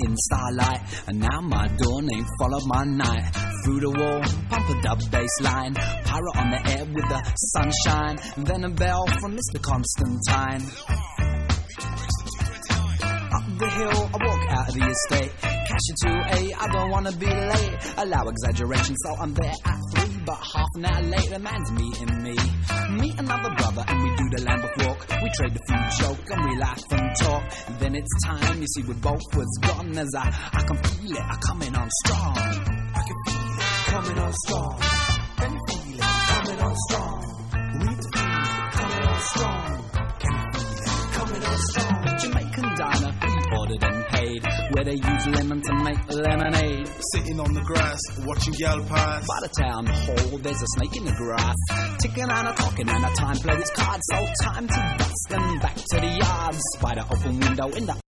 in starlight. And now my dawn ain't followed my night. Through the wall, pump a dub bass line. Pirate on the air with the sunshine. And then a bell from Mr. Constantine. Up the hill, I walk out of the estate. Cash it to A, I don't wanna be late. Allow exaggeration, so I'm there at 3. But half an hour later, man's meeting me. Meet another brother and we do the Lambeth walk. We trade a few joke and we laugh and talk. And then it's time, you see, we're both was gone. As I can feel it, I'm coming on strong. I can feel it, coming on strong. Can you feel it, coming on strong? We feel it, coming on strong. Can you feel it, coming on strong? Jamaican diner, we ordered and paid. Where they use lemon to make lemonade. Sitting on the grass, watching gal pass. By the town hall, there's a snake in the grass. Ticking and a talking and a time play its cards. So time to bust and back to the yard. Spider open window in the